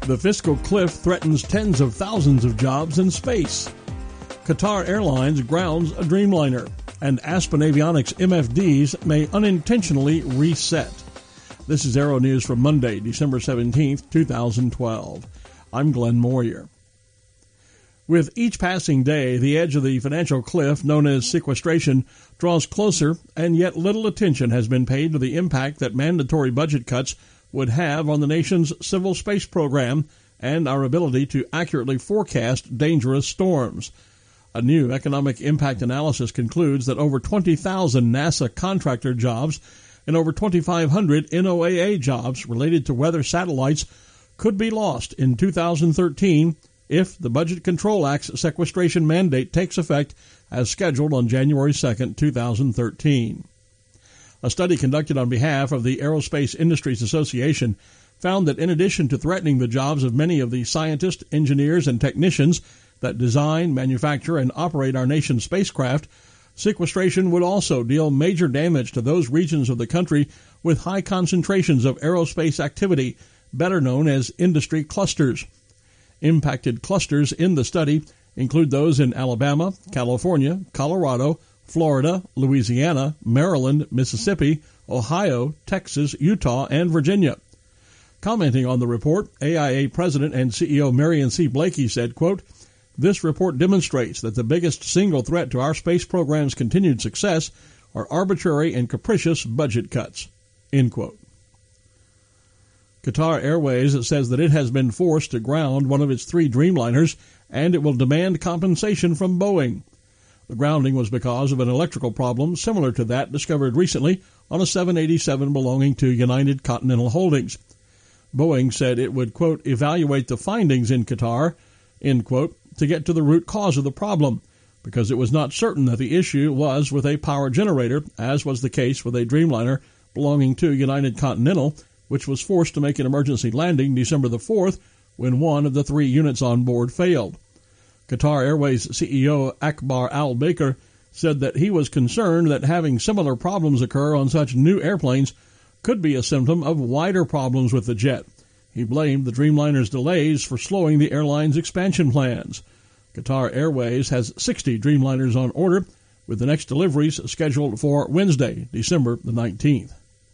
The fiscal cliff threatens tens of thousands of jobs in space. Qatar Airlines grounds a Dreamliner. And Aspen Avionics MFDs may unintentionally reset. This is Aero News for Monday, December 17th, 2012. I'm Glenn Moyer. With each passing day, the edge of the financial cliff known as sequestration draws closer, and yet little attention has been paid to the impact that mandatory budget cuts would have on the nation's civil space program and our ability to accurately forecast dangerous storms. A new economic impact analysis concludes that over 20,000 NASA contractor jobs and over 2,500 NOAA jobs related to weather satellites could be lost in 2013 if the Budget Control Act's sequestration mandate takes effect as scheduled on January 2, 2013. A study conducted on behalf of the Aerospace Industries Association found that in addition to threatening the jobs of many of the scientists, engineers, and technicians that design, manufacture, and operate our nation's spacecraft, sequestration would also deal major damage to those regions of the country with high concentrations of aerospace activity, better known as industry clusters. Impacted clusters in the study include those in Alabama, California, Colorado, Florida, Louisiana, Maryland, Mississippi, Ohio, Texas, Utah, and Virginia. Commenting on the report, AIA President and CEO Marion C. Blakey said, quote, "This report demonstrates that the biggest single threat to our space program's continued success are arbitrary and capricious budget cuts." End quote. Qatar Airways says that it has been forced to ground one of its 3 Dreamliners, and it will demand compensation from Boeing. The grounding was because of an electrical problem similar to that discovered recently on a 787 belonging to United Continental Holdings. Boeing said it would, quote, "evaluate the findings in Qatar," end quote, to get to the root cause of the problem, because it was not certain that the issue was with a power generator, as was the case with a Dreamliner belonging to United Continental, which was forced to make an emergency landing December the 4th when one of the 3 units on board failed. Qatar Airways CEO Akbar Al-Baker said that he was concerned that having similar problems occur on such new airplanes could be a symptom of wider problems with the jet. He blamed the Dreamliner's delays for slowing the airline's expansion plans. Qatar Airways has 60 Dreamliners on order, with the next deliveries scheduled for Wednesday, December the 19th.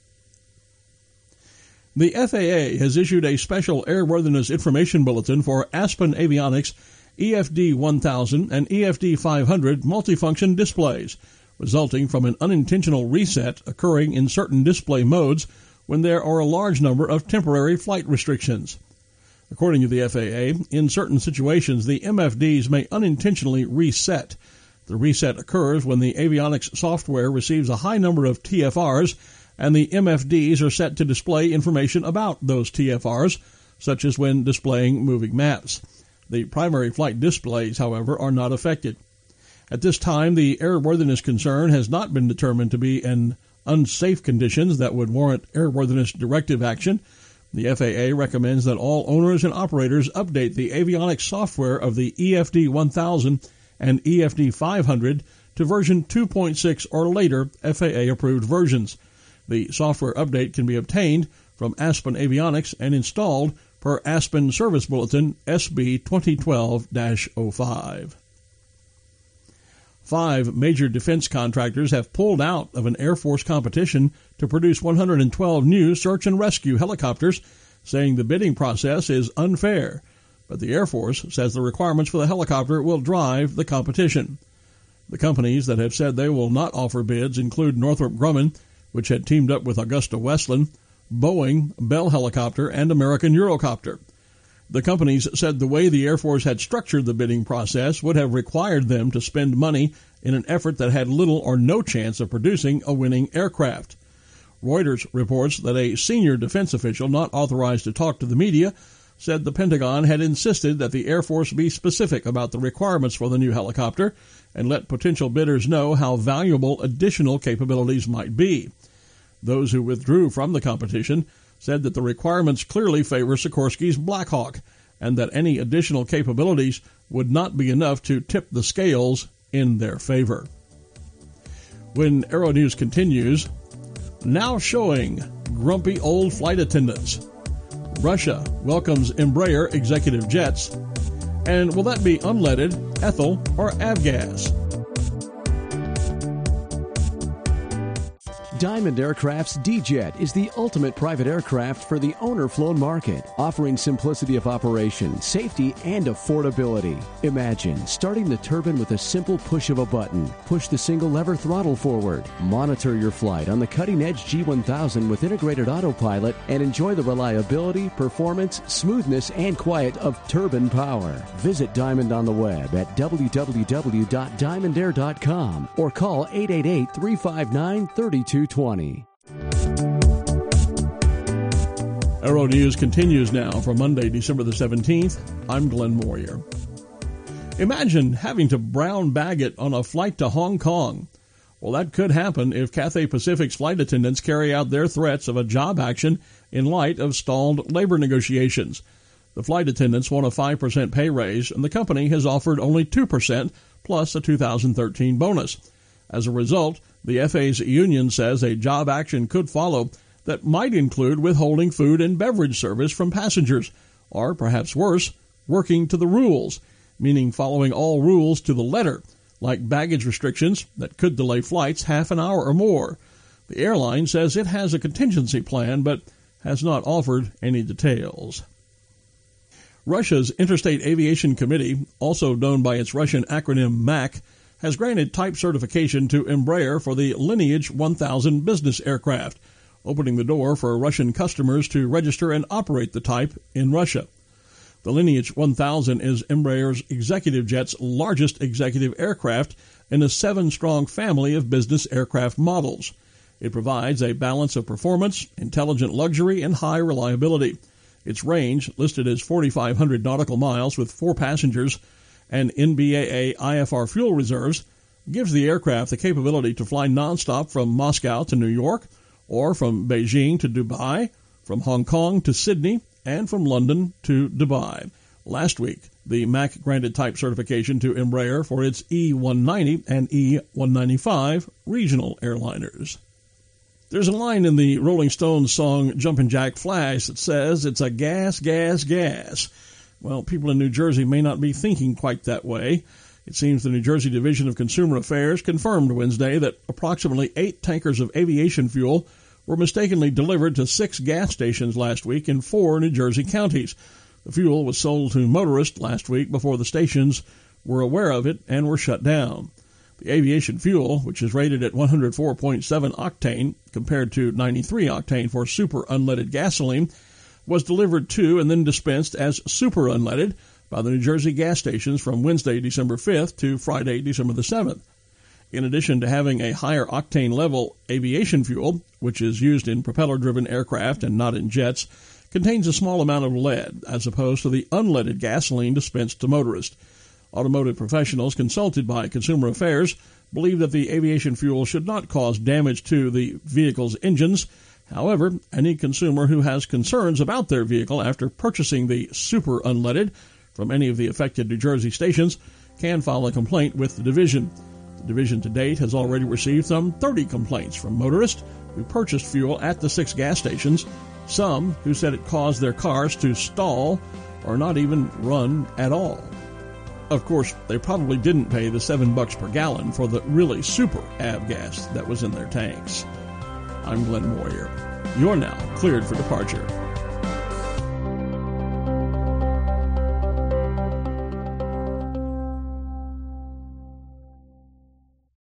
The FAA has issued a special airworthiness information bulletin for Aspen Avionics EFD 1000 and EFD 500 multifunction displays, resulting from an unintentional reset occurring in certain display modes when there are a large number of temporary flight restrictions. According to the FAA, in certain situations, the MFDs may unintentionally reset. The reset occurs when the avionics software receives a high number of TFRs, and the MFDs are set to display information about those TFRs, such as when displaying moving maps. The primary flight displays, however, are not affected. At this time, the airworthiness concern has not been determined to be an unsafe conditions that would warrant airworthiness directive action. The FAA recommends that all owners and operators update the avionics software of the EFD 1000 and EFD 500 to version 2.6 or later FAA-approved versions. The software update can be obtained from Aspen Avionics and installed per Aspen Service Bulletin SB 2012-05. 5 major defense contractors have pulled out of an Air Force competition to produce 112 new search and rescue helicopters, saying the bidding process is unfair. But the Air Force says the requirements for the helicopter will drive the competition. The companies that have said they will not offer bids include Northrop Grumman, which had teamed up with AgustaWestland, Boeing, Bell Helicopter, and American Eurocopter. The companies said the way the Air Force had structured the bidding process would have required them to spend money in an effort that had little or no chance of producing a winning aircraft. Reuters reports that a senior defense official not authorized to talk to the media said the Pentagon had insisted that the Air Force be specific about the requirements for the new helicopter and let potential bidders know how valuable additional capabilities might be. Those who withdrew from the competition said that the requirements clearly favor Sikorsky's Black Hawk and that any additional capabilities would not be enough to tip the scales in their favor. When Aero News continues, now showing grumpy old flight attendants. Russia welcomes Embraer executive jets. And will that be unleaded, ethyl, or avgas? Diamond Aircraft's D-Jet is the ultimate private aircraft for the owner-flown market, offering simplicity of operation, safety, and affordability. Imagine starting the turbine with a simple push of a button. Push the single lever throttle forward. Monitor your flight on the cutting-edge G1000 with integrated autopilot and enjoy the reliability, performance, smoothness, and quiet of turbine power. Visit Diamond on the web at www.diamondair.com or call 888-359-3220. Aero News continues now for Monday, December the 17th. I'm Glenn Moyer. Imagine having to brown bag it on a flight to Hong Kong. Well, that could happen if Cathay Pacific's flight attendants carry out their threats of a job action in light of stalled labor negotiations. The flight attendants want a 5% pay raise, and the company has offered only 2% plus a 2013 bonus. As a result, the FA's union says a job action could follow that might include withholding food and beverage service from passengers, or perhaps worse, working to the rules, meaning following all rules to the letter, like baggage restrictions that could delay flights half an hour or more. The airline says it has a contingency plan, but has not offered any details. Russia's Interstate Aviation Committee, also known by its Russian acronym MAC, has granted type certification to Embraer for the Lineage 1000 business aircraft, opening the door for Russian customers to register and operate the type in Russia. The Lineage 1000 is Embraer's executive jet's largest executive aircraft in a 7-strong family of business aircraft models. It provides a balance of performance, intelligent luxury, and high reliability. Its range, listed as 4,500 nautical miles with 4 passengers, and NBAA IFR fuel reserves, gives the aircraft the capability to fly nonstop from Moscow to New York, or from Beijing to Dubai, from Hong Kong to Sydney, and from London to Dubai. Last week, the MAC granted type certification to Embraer for its E190 and E195 regional airliners. There's a line in the Rolling Stones song Jumpin' Jack Flash that says it's a gas, gas, gas. Well, people in New Jersey may not be thinking quite that way. It seems the New Jersey Division of Consumer Affairs confirmed Wednesday that approximately 8 tankers of aviation fuel were mistakenly delivered to 6 gas stations last week in 4 New Jersey counties. The fuel was sold to motorists last week before the stations were aware of it and were shut down. The aviation fuel, which is rated at 104.7 octane compared to 93 octane for super unleaded gasoline, was delivered to and then dispensed as super unleaded by the New Jersey gas stations from Wednesday, December 5th to Friday, December the 7th. In addition to having a higher octane level, aviation fuel, which is used in propeller-driven aircraft and not in jets, contains a small amount of lead, as opposed to the unleaded gasoline dispensed to motorists. Automotive professionals consulted by Consumer Affairs believe that the aviation fuel should not cause damage to the vehicle's engines. However, any consumer who has concerns about their vehicle after purchasing the super unleaded from any of the affected New Jersey stations can file a complaint with the division. The division to date has already received some 30 complaints from motorists who purchased fuel at the 6 gas stations, some who said it caused their cars to stall or not even run at all. Of course, they probably didn't pay the $7 per gallon for the really super avgas that was in their tanks. I'm Glenn Moyer. You're now cleared for departure.